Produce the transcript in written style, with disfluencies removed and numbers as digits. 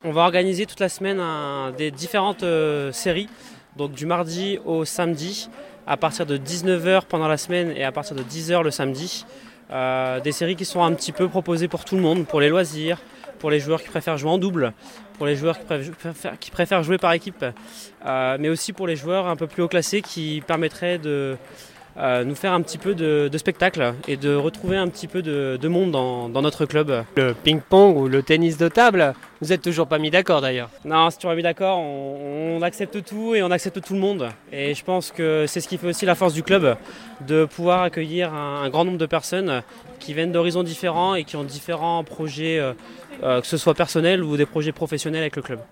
On va organiser toute la semaine des différentes séries, donc du mardi au samedi, à partir de 19h pendant la semaine et à partir de 10h le samedi. Des séries qui sont un petit peu proposées pour tout le monde, pour les loisirs, pour les joueurs qui préfèrent jouer en double, pour les joueurs qui préfèrent jouer par équipe, mais aussi pour les joueurs un peu plus haut classés qui permettraient de nous faire un petit peu de spectacle et de retrouver un petit peu de monde dans notre club. Le ping-pong ou le tennis de table, vous êtes toujours pas mis d'accord d'ailleurs. Non, si tu m'as mis d'accord, on accepte tout et on accepte tout le monde. Et je pense que c'est ce qui fait aussi la force du club, de pouvoir accueillir un grand nombre de personnes qui viennent d'horizons différents et qui ont différents projets, que ce soit personnels ou des projets professionnels avec le club.